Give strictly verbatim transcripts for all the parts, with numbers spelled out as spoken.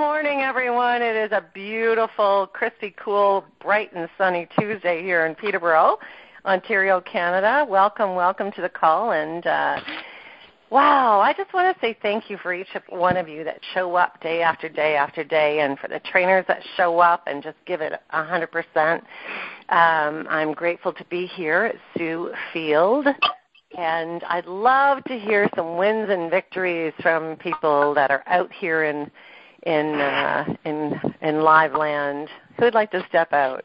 morning, everyone. It is a beautiful, crispy, cool, bright and sunny Tuesday here in Peterborough, Ontario, Canada. Welcome, welcome to the call. And, uh, wow, I just want to say thank you for each one of you that show up day after day after day, and for the trainers that show up and just give it one hundred percent. Um, I'm grateful to be here at Sioux Field. And I'd love to hear some wins and victories from people that are out here in in uh, in in live land. Who would like to step out?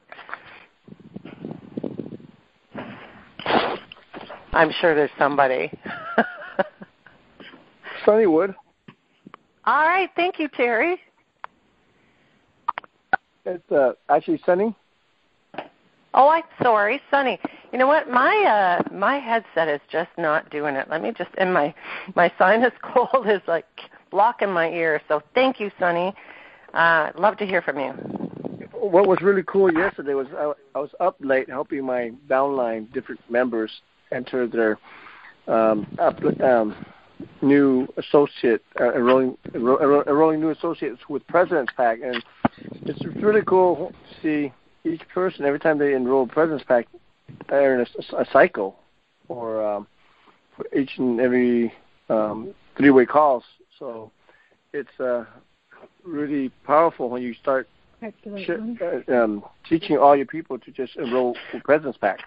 I'm sure there's somebody. Sunny would. All right, thank you, Terry. It's uh, actually Sunny. Oh, I'm sorry, Sunny. You know what? My uh, my headset is just not doing it. Let me just, and my my sinus cold is like blocking my ear. So thank you, Sunny. Uh, love to hear from you. What was really cool yesterday was I, I was up late helping my downline different members enter their um, up, um, new associate uh, enrolling enro- enrolling new associates with President's Pack, and it's really cool to see each person every time they enroll President's Pack. They're in a, a cycle, or um, for each and every um, three-way calls. So it's uh, really powerful when you start sh- uh, um, teaching all your people to just enroll for President's Packs.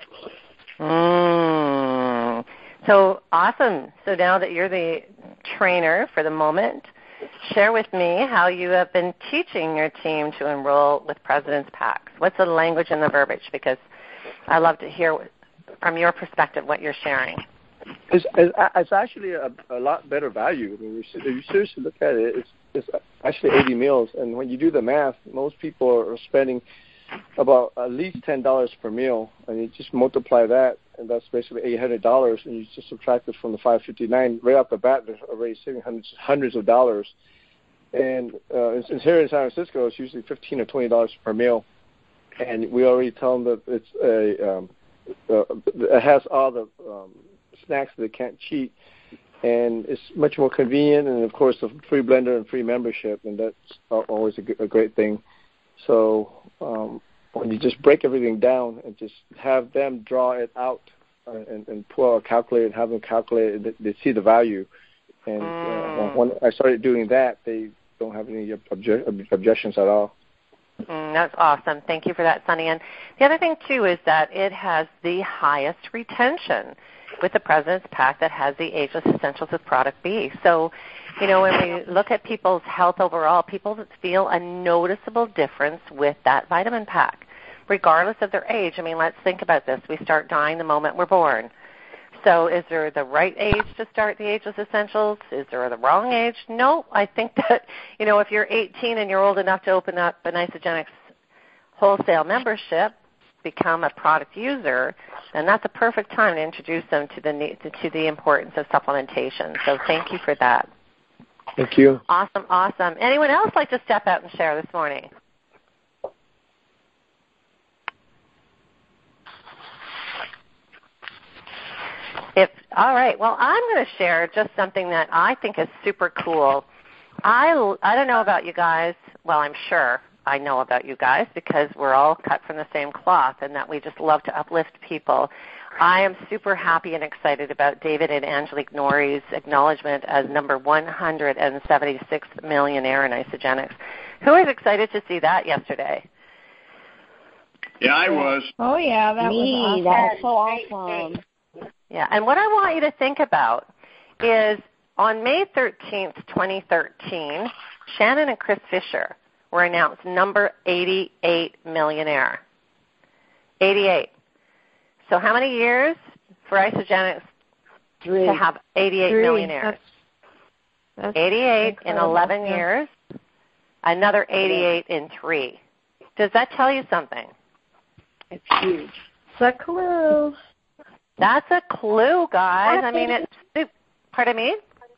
Mm. So awesome. So now that you're the trainer for the moment, share with me how you have been teaching your team to enroll with President's Packs. What's the language and the verbiage? Because I love to hear from your perspective what you're sharing. It's, it's actually a, a lot better value. I mean, if you seriously look at it, it's, it's actually eighty meals. And when you do the math, most people are spending about at least ten dollars per meal. And you just multiply that, and that's basically eight hundred dollars. And you just subtract it from the five fifty-nine. Right off the bat, they're already saving hundreds, hundreds of dollars. And uh, since here in San Francisco, it's usually fifteen or twenty dollars per meal. And we already tell them that it's a um, uh, it has all the um, snacks that they can't cheat, and it's much more convenient. And of course, a free blender and free membership, and that's always a, g- a great thing. So um, when you just break everything down and just have them draw it out uh, and, and pull out a calculator and have them calculate it, they, they see the value. And uh, when I started doing that, they don't have any obje- objections at all. Mm, that's awesome. Thank you for that, Sunny. And the other thing, too, is that it has the highest retention with the President's Pack that has the Ageless Essentials with Product B. So, you know, when we look at people's health overall, people feel a noticeable difference with that vitamin pack, regardless of their age. I mean, let's think about this. We start dying the moment we're born. So is there the right age to start the Ageless Essentials? Is there the wrong age? No. I think that, you know, if you're eighteen and you're old enough to open up an Isogenics wholesale membership, become a product user, then that's a perfect time to introduce them to the to the importance of supplementation. So thank you for that. Thank you. Awesome, awesome. Anyone else like to step out and share this morning? If, all right, well, I'm going to share just something that I think is super cool. I, I don't know about you guys. Well, I'm sure I know about you guys because we're all cut from the same cloth and that we just love to uplift people. I am super happy and excited about David and Angelique Norrie's acknowledgement as number one hundred seventy-sixth millionaire in Isogenics. Who was excited to see that yesterday? Yeah, I was. Oh, yeah, that Me, was awesome. that was so awesome. Yeah, and what I want you to think about is on May thirteenth, twenty thirteen, Shannon and Chris Fisher were announced number eighty-eight millionaire. eighty-eight. So how many years for Isogenics Three. to have eighty-eight Three. millionaires? That's, that's eighty-eight in incredible. eleven Yeah. years, another eighty-eight in three. Does that tell you something? It's huge. It's a clue. That's a clue, guys. I mean, it's, pardon me?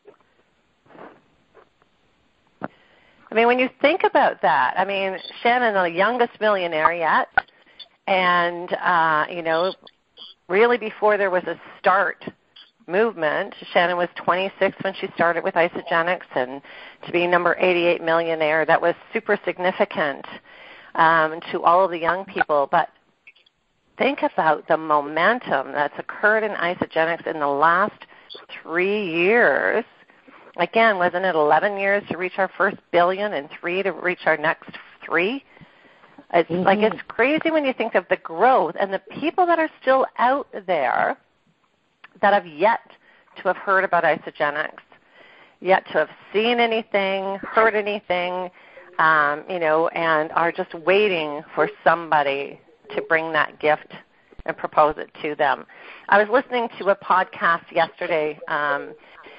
I mean, when you think about that, I mean, Shannon, the youngest millionaire yet, and, uh, you know, really before there was a start movement. Shannon was twenty-six when she started with Isagenix, and to be number eighty-eight millionaire, that was super significant um, to all of the young people. But think about the momentum that's occurred in Isagenix in the last three years. Again, wasn't it eleven years to reach our first billion and three to reach our next three? It's mm-hmm. like it's crazy when you think of the growth and the people that are still out there that have yet to have heard about Isagenix, yet to have seen anything, heard anything, um, you know, and are just waiting for somebody to bring that gift and propose it to them. I was listening to a podcast yesterday um,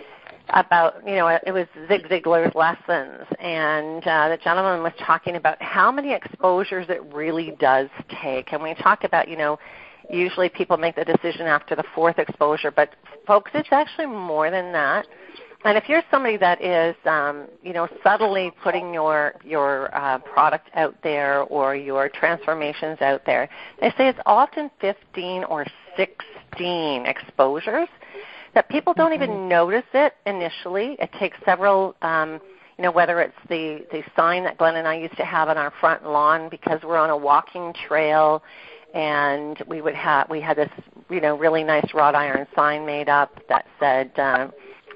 about, you know, it was Zig Ziglar's Lessons, and uh, the gentleman was talking about how many exposures it really does take. And we talk about, you know, usually people make the decision after the fourth exposure, but folks, it's actually more than that. And if you're somebody that is, um, you know, subtly putting your your uh, product out there or your transformations out there, they say it's often fifteen or sixteen exposures that people don't mm-hmm. even notice it initially. It takes several, um, you know, whether it's the, the sign that Glenn and I used to have on our front lawn because we're on a walking trail, and we would have we had this, you know, really nice wrought iron sign made up that said. Um,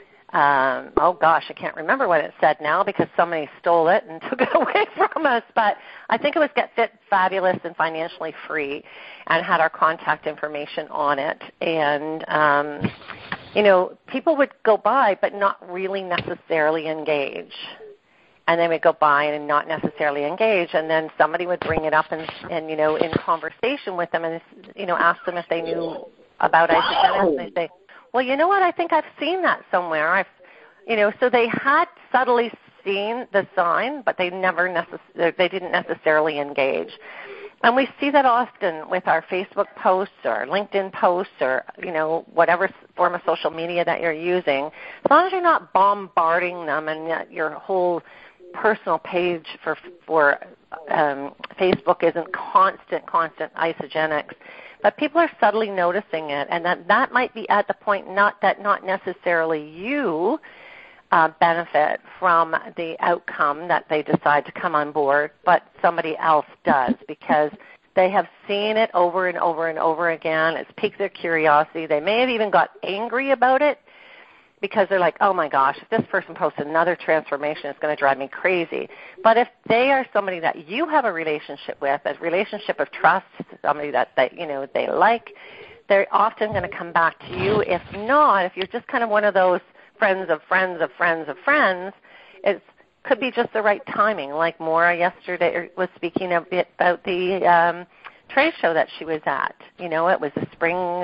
Um, oh, gosh, I can't remember what it said now because somebody stole it and took it away from us. But I think it was Get Fit, Fabulous, and Financially Free, and had our contact information on it. And, um, you know, people would go by but not really necessarily engage. And they would go by and not necessarily engage. And then somebody would bring it up and, and you know, in conversation with them and, you know, ask them if they knew about Isagenix. And they say, well, you know what? I think I've seen that somewhere. I've, you know, so they had subtly seen the sign, but they never necess- they didn't necessarily engage. And we see that often with our Facebook posts or LinkedIn posts or, you know, whatever form of social media that you're using. As long as you're not bombarding them and that your whole personal page for for um, Facebook isn't constant, constant Isagenix. But people are subtly noticing it, and that, that might be at the point not that not necessarily you uh, benefit from the outcome that they decide to come on board, but somebody else does because they have seen it over and over and over again. It's piqued their curiosity. They may have even got angry about it because they're like, oh, my gosh, if this person posts another transformation, it's going to drive me crazy. But if they are somebody that you have a relationship with, a relationship of trust, somebody that, that you know, they like, they're often going to come back to you. If not, if you're just kind of one of those friends of friends of friends of friends, it could be just the right timing. Like Maura yesterday was speaking a bit about the um, trade show that she was at. You know, it was a spring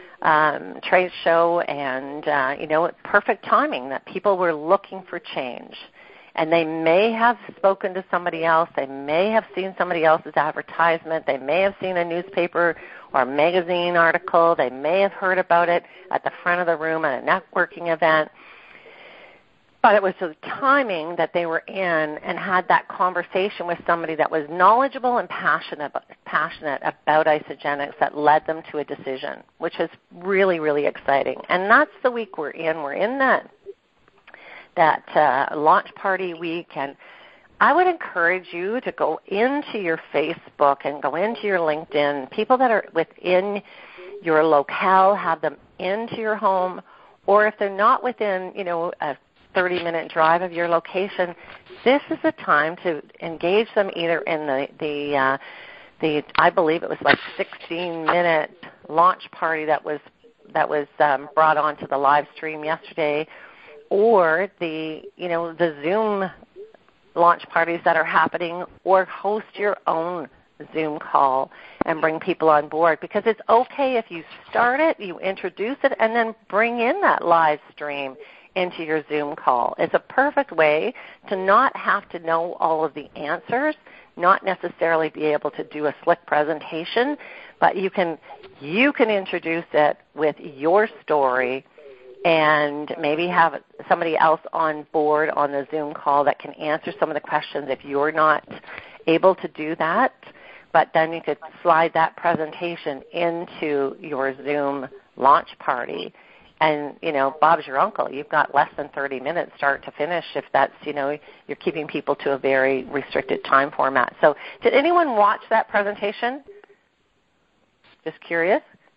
Um, trade show, and, uh, you know, perfect timing that people were looking for change. And they may have spoken to somebody else. They may have seen somebody else's advertisement. They may have seen a newspaper or magazine article. They may have heard about it at the front of the room at a networking event. But it was the timing that they were in and had that conversation with somebody that was knowledgeable and passionate about, passionate about Isagenix that led them to a decision, which is really, really exciting. And that's the week we're in. We're in that that uh, launch party week, and I would encourage you to go into your Facebook and go into your LinkedIn. People that are within your locale, have them into your home, or if they're not within, you know, a thirty-minute drive of your location, this is the time to engage them either in the, the, uh, the I believe it was like sixteen-minute launch party that was that was um, brought onto the live stream yesterday, or the, you know, the Zoom launch parties that are happening, or host your own Zoom call and bring people on board, because it's okay if you start it, you introduce it, and then bring in that live stream into your Zoom call. It's a perfect way to not have to know all of the answers, not necessarily be able to do a slick presentation, but you can you can introduce it with your story and maybe have somebody else on board on the Zoom call that can answer some of the questions if you're not able to do that. But then you could slide that presentation into your Zoom launch party and, you know, Bob's your uncle. You've got less than thirty minutes start to finish if that's, you know, you're keeping people to a very restricted time format. So did anyone watch that presentation? Just curious.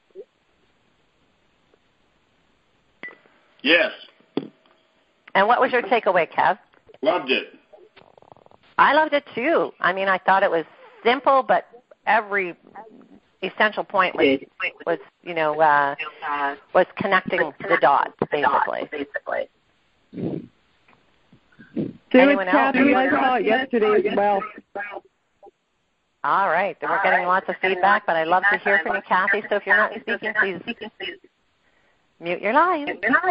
Yes. And what was your takeaway, Kev? Loved it. I loved it too. I mean, I thought it was simple, but every essential point was, was you know, uh, was connecting the dots, basically. So Anyone it's else? Kathy. I saw it yesterday as well. All right. Then we're getting lots of feedback, but I'd love to hear from you, Kathy. So if you're not speaking, please mute your line.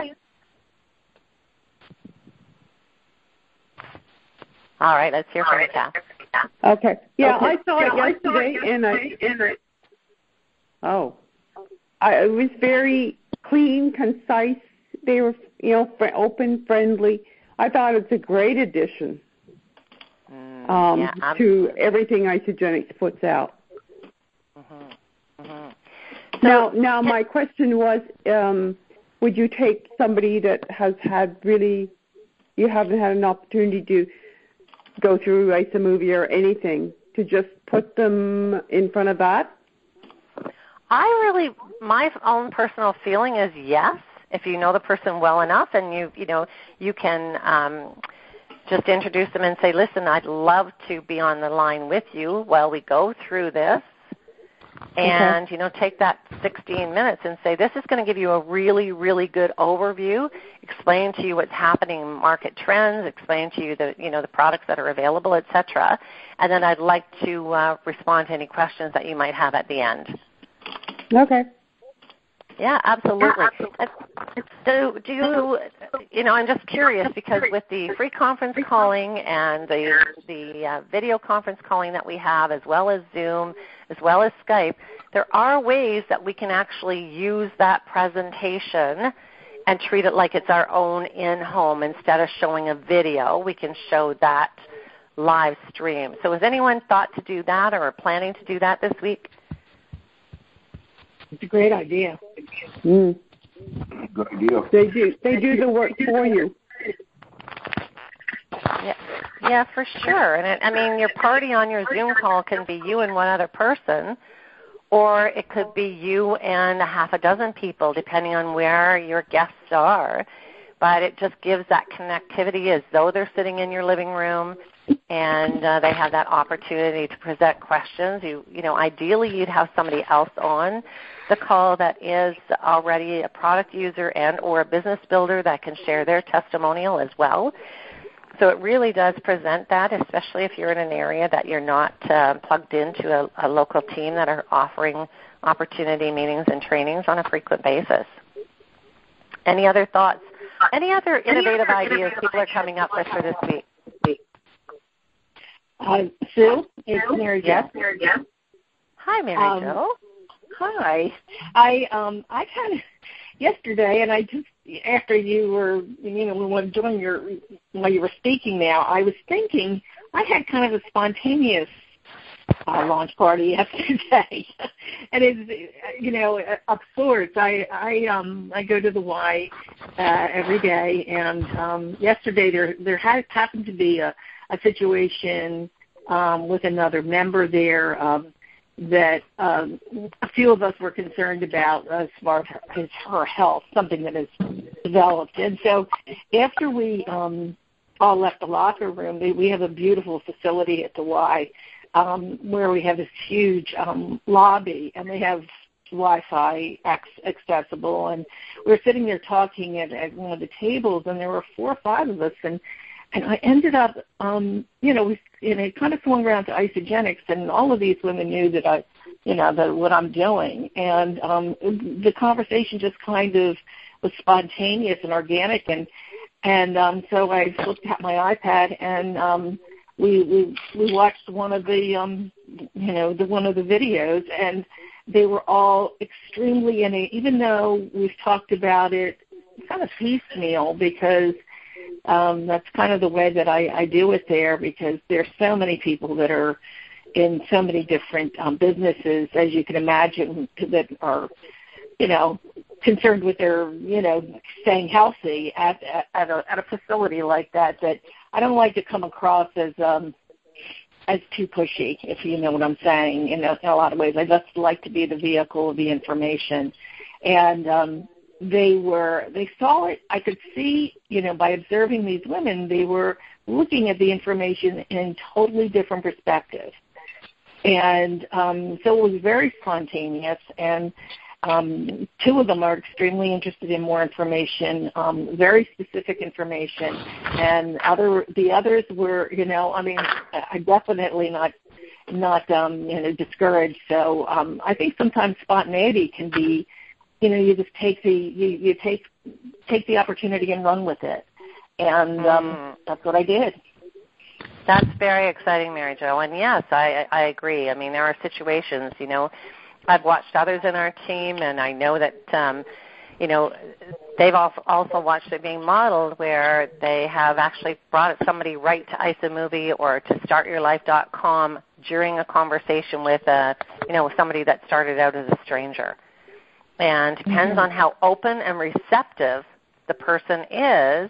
All right. Let's hear from you, Kathy. Okay. Yeah, I saw it yesterday, and I. Oh, I, it was very clean, concise. They were, you know, fr- open, friendly. I thought it's a great addition Mm, um, yeah, to everything Isagenix puts out. Mm-hmm. Mm-hmm. So, Now, now my question was, um, would you take somebody that has had really, you haven't had an opportunity to go through iSamovie or anything, to just put them in front of that? I really, my own personal feeling is yes. If you know the person well enough, and you, you know, you can um, just introduce them and say, "Listen, I'd love to be on the line with you while we go through this." And, okay. you know, take that sixteen minutes and say, this is going to give you a really, really good overview, explain to you what's happening in market trends, explain to you the, you know, the products that are available, et cetera. And then I'd like to uh, respond to any questions that you might have at the end. Okay. Yeah, absolutely. So do you, you know, I'm just curious because with the free conference calling and the, the uh, video conference calling that we have, as well as Zoom, as well as Skype, there are ways that we can actually use that presentation and treat it like it's our own in-home. Instead of showing a video, we can show that live stream. So has anyone thought to do that or are planning to do that this week? It's a great idea. Mm. Good idea. They do. They do the work for you. Yeah, yeah, for sure. And it, I mean, your party on your Zoom call can be you and one other person, or it could be you and a half a dozen people, depending on where your guests are. But it just gives that connectivity as though they're sitting in your living room, and uh, they have that opportunity to present questions. You, you know, ideally you'd have somebody else on the call that is already a product user and or a business builder that can share their testimonial as well. So it really does present that, especially if you're in an area that you're not uh, plugged into a, a local team that are offering opportunity meetings and trainings on a frequent basis. Any other thoughts? Any other innovative ideas people are coming up with for this week? Uh, Sue, it's Mary Jo. Yes. Hi, Mary um, Jo. Hi. I um I kind of yesterday, and I just after you were you know when doing your while you were speaking now, I was thinking I had kind of a spontaneous uh, launch party yesterday, and it's you know of sorts. I I um I go to the Y uh, every day, and um, yesterday there there had happened to be a, a situation um, with another member there. Um, that um, a few of us were concerned about as far as her health, something that has developed. And so after we um, all left the locker room, we have a beautiful facility at the Y um, where we have this huge um, lobby, and they have Wi-Fi accessible. And we were sitting there talking at, at one of the tables, and there were four or five of us, and And I ended up, um, you know, we, and it kind of swung around to Isagenix, and all of these women knew that I, you know, that what I'm doing. And um, the conversation just kind of was spontaneous and organic. And and um, so I looked at my iPad, and um, we, we we watched one of the, um, you know, the one of the videos, and they were all extremely innate, even though we've talked about it kind of piecemeal, because Um, that's kind of the way that I, I do it there, because there's so many people that are in so many different um, businesses, as you can imagine, that are, you know, concerned with their, you know, staying healthy at at a, at a facility like that, that I don't like to come across as um, as too pushy, if you know what I'm saying, in a, in a lot of ways. I just like to be the vehicle of the information. And um, they were, they saw it, I could see, you know, by observing these women, they were looking at the information in a totally different perspective. And um, so it was very spontaneous, and um, two of them are extremely interested in more information, um, very specific information, and other the others were, you know, I mean, I definitely not not um, you know discouraged. So um, I think sometimes spontaneity can be, you know, you just take the you, you take take the opportunity and run with it, and um, mm. that's what I did. That's very exciting, Mary Jo. And yes, I, I agree. I mean, there are situations, you know, I've watched others in our team, and I know that, um, you know, they've also watched it being modeled where they have actually brought somebody right to iSaMovie or to start your life dot com during a conversation with, a, you know, somebody that started out as a stranger. And depends mm-hmm. on how open and receptive the person is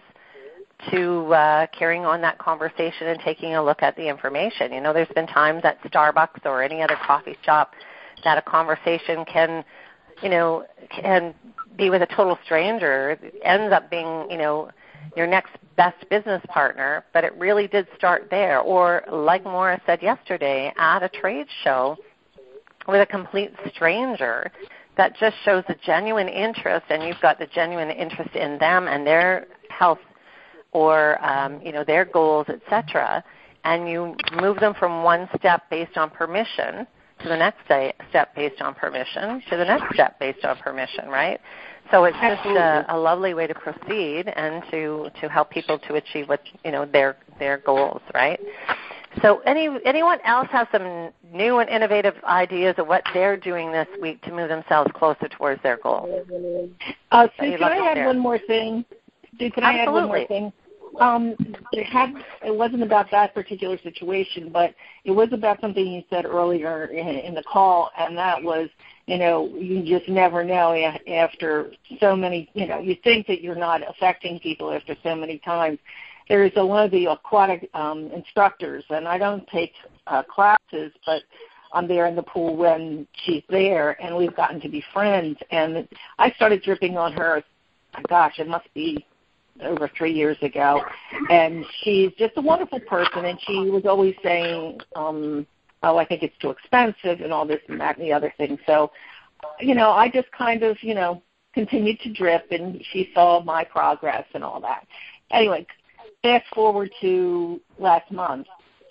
to uh, carrying on that conversation and taking a look at the information. You know, there's been times at Starbucks or any other coffee shop that a conversation can, you know, can be with a total stranger. It ends up being, you know, your next best business partner, but it really did start there. Or like Maura said yesterday, at a trade show with a complete stranger, that just shows a genuine interest, and you've got the genuine interest in them and their health or, um, you know, their goals, et cetera, and you move them from one step based on permission to the next step based on permission to the next step based on permission, right? So it's just a, a lovely way to proceed and to, to help people to achieve what, you know, their their goals, right? So any anyone else have some new and innovative ideas of what they're doing this week to move themselves closer towards their goals? Uh, so can I add one more thing? Can I add one more thing? Um, it had it wasn't about that particular situation, but it was about something you said earlier in, in the call, and that was, you know, you just never know after so many, you know, you think that you're not affecting people after so many times. There's a, one of the aquatic um, instructors, and I don't take uh, classes, but I'm there in the pool when she's there, and we've gotten to be friends. And I started dripping on her, gosh, it must be over three years ago, and she's just a wonderful person, and she was always saying, um, oh, I think it's too expensive and all this and that and the other thing. So, you know, I just kind of, you know, continued to drip, and she saw my progress and all that. Anyway, fast forward to last month,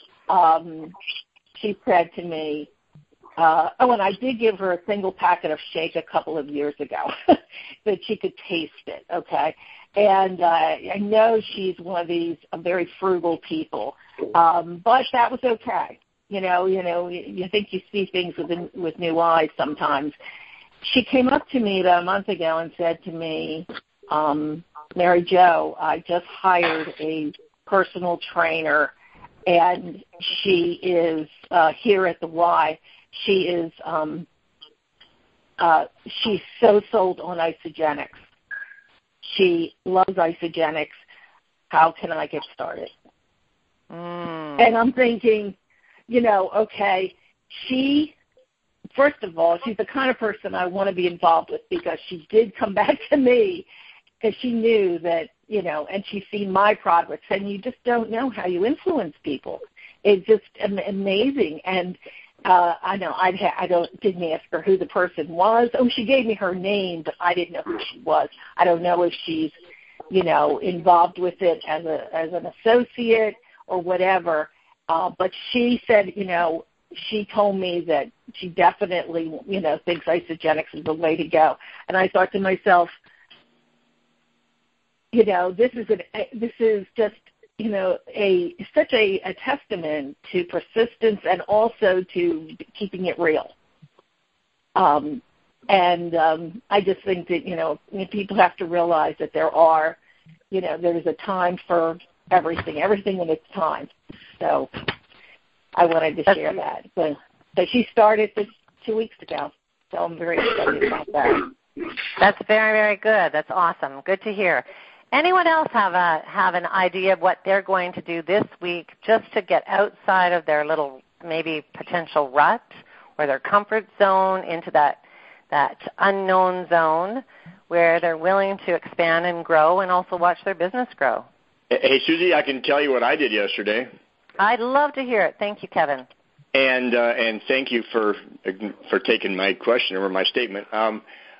um, she said to me, uh, oh, and I did give her a single packet of shake a couple of years ago that she could taste it, okay? And uh, I know she's one of these uh, very frugal people, um, but that was okay. You know, you know, you, you think you see things with with new eyes sometimes. She came up to me about a month ago and said to me, um, Mary Jo, I just hired a personal trainer, and she is uh, here at the Y. She is um, uh, she's so sold on Isagenix. She loves Isagenix. How can I get started? Mm. And I'm thinking, you know, okay, she, first of all, she's the kind of person I want to be involved with, because she did come back to me because she knew that, you know, and she's seen my progress, and you just don't know how you influence people. It's just amazing. And Uh, I know I'd ha- I don't didn't ask her who the person was. Oh, she gave me her name, but I didn't know who she was. I don't know if she's, you know, involved with it as a as an associate or whatever. Uh, but she said, you know, she told me that she definitely, you know, thinks Isagenix is the way to go. And I thought to myself, you know, this is an this is just. you know, a such a, a testament to persistence and also to keeping it real. Um, and um, I just think that, you know, people have to realize that there are, you know, there's a time for everything, everything in its time. So I wanted to share that. So, so she started this two weeks ago, so I'm very excited about that. That's very, very good. That's awesome. Good to hear. Anyone else have a have an idea of what they're going to do this week just to get outside of their little maybe potential rut or their comfort zone into that that unknown zone where they're willing to expand and grow and also watch their business grow? Hey, Susie, I can tell you what I did yesterday. I'd love to hear it. Thank you, Kevin. And uh, and thank you for for taking my question or my statement. Um,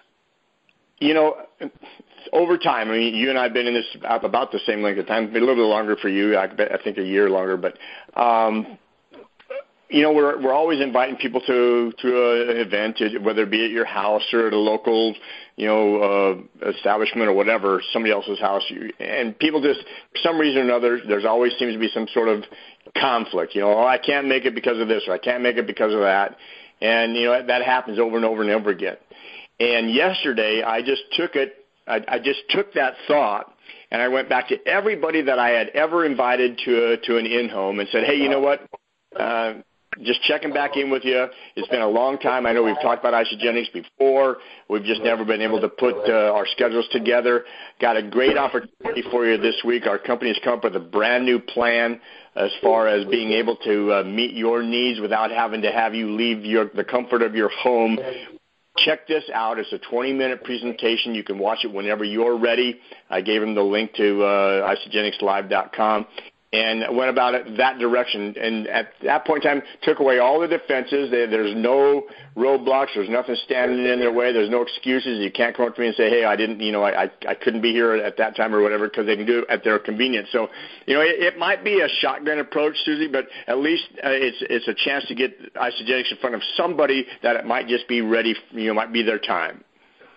you know, over time, I mean, you and I have been in this about the same length of time, a little bit longer for you, I, bet, I think a year longer, but, um, you know, we're we're always inviting people to, to an event, whether it be at your house or at a local, you know, uh, establishment or whatever, somebody else's house, and people just, for some reason or another, there's always seems to be some sort of conflict, you know, oh, I can't make it because of this or I can't make it because of that, and, you know, that happens over and over and over again. And yesterday, I just took it, I, I just took that thought, and I went back to everybody that I had ever invited to a, to an in-home and said, hey, you know what, uh, just checking back in with you. It's been a long time. I know we've talked about Isagenix before. We've just never been able to put uh, our schedules together. Got a great opportunity for you this week. Our company has come up with a brand new plan as far as being able to uh, meet your needs without having to have you leave your, the comfort of your home. Check this out. It's a twenty-minute presentation. You can watch it whenever you're ready. I gave him the link to uh, isagenix live dot com and went about it that direction. And at that point in time, took away all the defenses. There's no roadblocks. There's nothing standing in their way. There's no excuses. You can't come up to me and say, hey, I didn't, you know, I, I couldn't be here at that time or whatever, because they can do it at their convenience. So, you know, it, it might be a shotgun approach, Susie, but at least uh, it's it's a chance to get Isagenix in front of somebody that it might just be ready, you know, might be their time.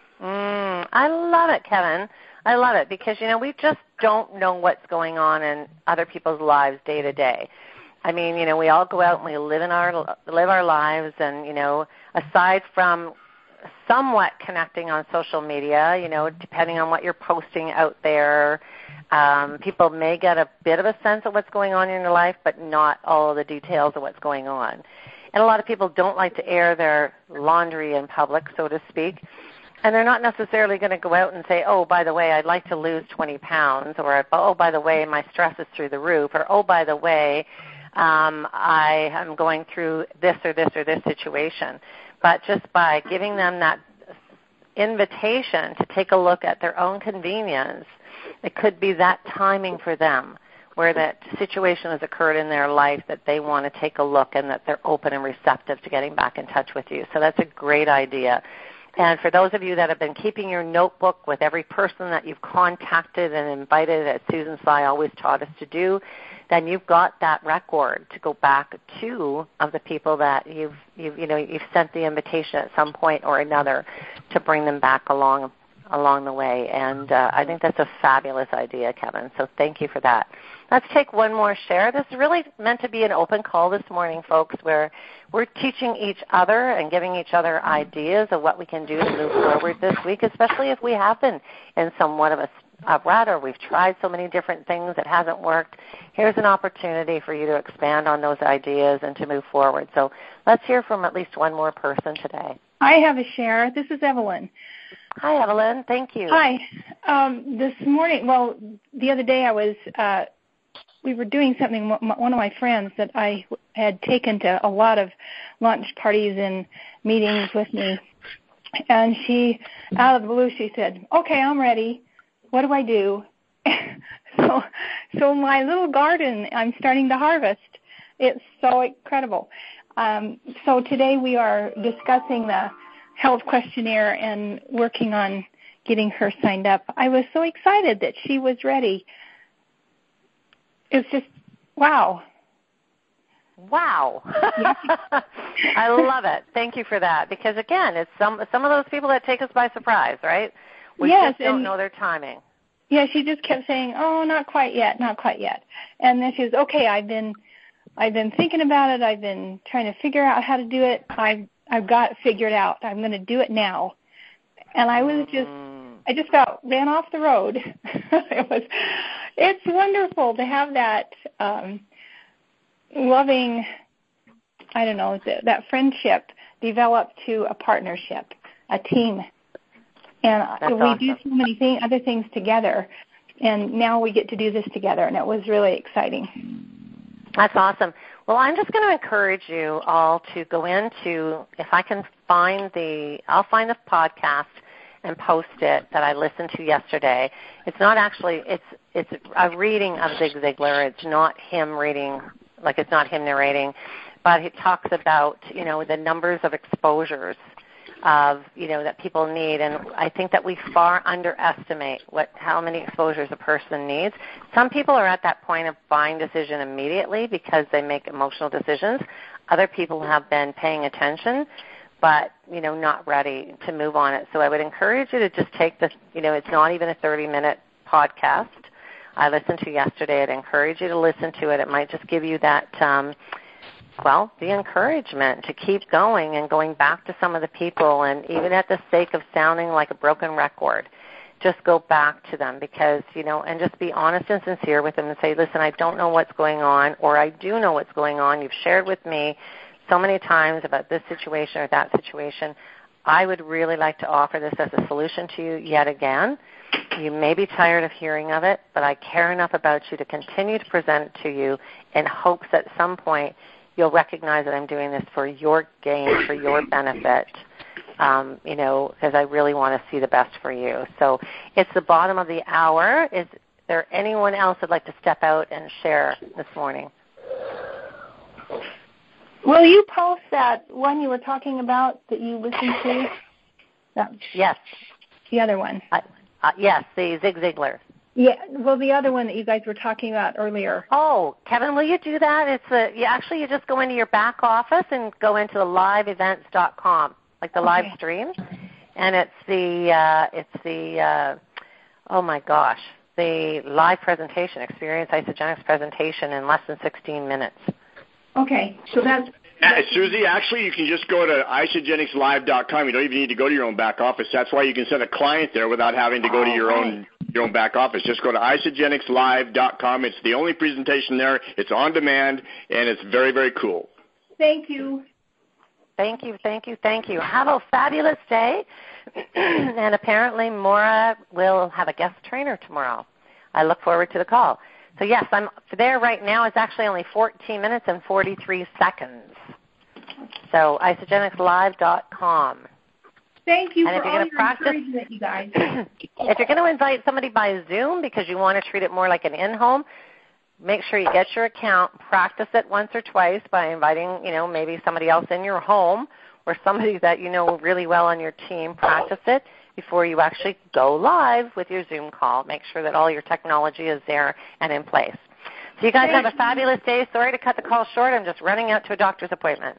Mm, I love it, Kevin. I love it because, you know, we just don't know what's going on in other people's lives day to day. I mean, you know, we all go out and we live in our live our lives, and, you know, aside from somewhat connecting on social media, you know, depending on what you're posting out there, um, people may get a bit of a sense of what's going on in your life, but not all of the details of what's going on. And a lot of people don't like to air their laundry in public, so to speak. And they're not necessarily going to go out and say, oh, by the way, I'd like to lose twenty pounds, or, oh, by the way, my stress is through the roof, or, oh, by the way, um, I am going through this or this or this situation. But just by giving them that invitation to take a look at their own convenience, it could be that timing for them where that situation has occurred in their life that they want to take a look and that they're open and receptive to getting back in touch with you. So that's a great idea. And for those of you that have been keeping your notebook with every person that you've contacted and invited, as Susan Sly always taught us to do, then you've got that record to go back to of the people that you've, you've you know, you've sent the invitation at some point or another to bring them back along along the way. And uh, I think that's a fabulous idea, Kevin. So thank you for that. Let's take one more share. This is really meant to be an open call this morning, folks, where we're teaching each other and giving each other ideas of what we can do to move forward this week, especially if we have been in somewhat of a, a rut or we've tried so many different things that hasn't worked. Here's an opportunity for you to expand on those ideas and to move forward. So let's hear from at least one more person today. I have a share. This is Evelyn. Hi, Evelyn. Thank you. Hi. Um, this morning, well, the other day I was, uh, we were doing something, one of my friends that I had taken to a lot of lunch parties and meetings with me, and she, out of the blue, she said, okay, I'm ready. What do I do? so, so my little garden, I'm starting to harvest. It's so incredible. Um, so today we are discussing the health questionnaire and working on getting her signed up. I was so excited that she was ready. It's just, wow. Wow. I love it. Thank you for that. Because, again, it's some some of those people that take us by surprise, right? We yes, just don't and, know their timing. Yeah, she just kept saying, oh, not quite yet, not quite yet. And then she was, okay, I've been I've been thinking about it. I've been trying to figure out how to do it. I've, I've got it figured out. I'm going to do it now. And I was just, I just about ran off the road. it was, it's wonderful to have that um, loving, I don't know, that friendship develop to a partnership, a team. And That's we awesome. do so many thing, other things together, and now we get to do this together, and it was really exciting. That's awesome. Well, I'm just going to encourage you all to go into, if I can find the, I'll find the podcast and post it that I listened to yesterday. It's not actually, it's it's a reading of Zig Ziglar. It's not him reading, like it's not him narrating, but he talks about, you know, the numbers of exposures of, you know, that people need. And I think that we far underestimate what how many exposures a person needs. Some people are at that point of buying decision immediately because they make emotional decisions. Other people have been paying attention, but, you know, not ready to move on it. So I would encourage you to just take the, you know, it's not even a thirty-minute podcast I listened to yesterday. I'd encourage you to listen to it. It might just give you that, um, well, the encouragement to keep going and going back to some of the people, and even at the sake of sounding like a broken record, just go back to them because, you know, and just be honest and sincere with them and say, listen, I don't know what's going on, or I do know what's going on. You've shared with me so many times about this situation or that situation. I would really like to offer this as a solution to you yet again. You may be tired of hearing of it, but I care enough about you to continue to present it to you in hopes that at some point you'll recognize that I'm doing this for your gain, for your benefit, um, you know, because I really want to see the best for you. So it's the bottom of the hour. Is there anyone else that'd like to step out and share this morning? Will you post that one you were talking about that you listened to? That, yes. The other one. Uh, uh, yes, the Zig Ziglar. Yeah, well, the other one that you guys were talking about earlier. Oh, Kevin, will you do that? It's a, you actually, you just go into your back office and go into the live events dot com, like the okay. live stream, and it's the, uh, it's the, uh, oh my gosh, the live presentation, Experience Isagenix presentation in less than sixteen minutes. Okay, so that's... Yeah, Susie, actually, you can just go to isagenix live dot com. You don't even need to go to your own back office. That's why you can send a client there without having to go to your own your own back office. Just go to isagenix live dot com. It's the only presentation there. It's on demand, and it's very, very cool. Thank you. Thank you, thank you, thank you. Have a fabulous day. And apparently Maura will have a guest trainer tomorrow. I look forward to the call. So, yes, I'm there right now. It's actually only fourteen minutes and forty-three seconds. So, isagenix live dot com. Thank you and for all your practice, encouragement, you guys. If you're going to invite somebody by Zoom because you want to treat it more like an in-home, make sure you get your account, practice it once or twice by inviting, you know, maybe somebody else in your home or somebody that you know really well on your team. Practice it before you actually go live with your Zoom call. Make sure that all your technology is there and in place. So you guys have a fabulous day. Sorry to cut the call short. I'm just running out to a doctor's appointment.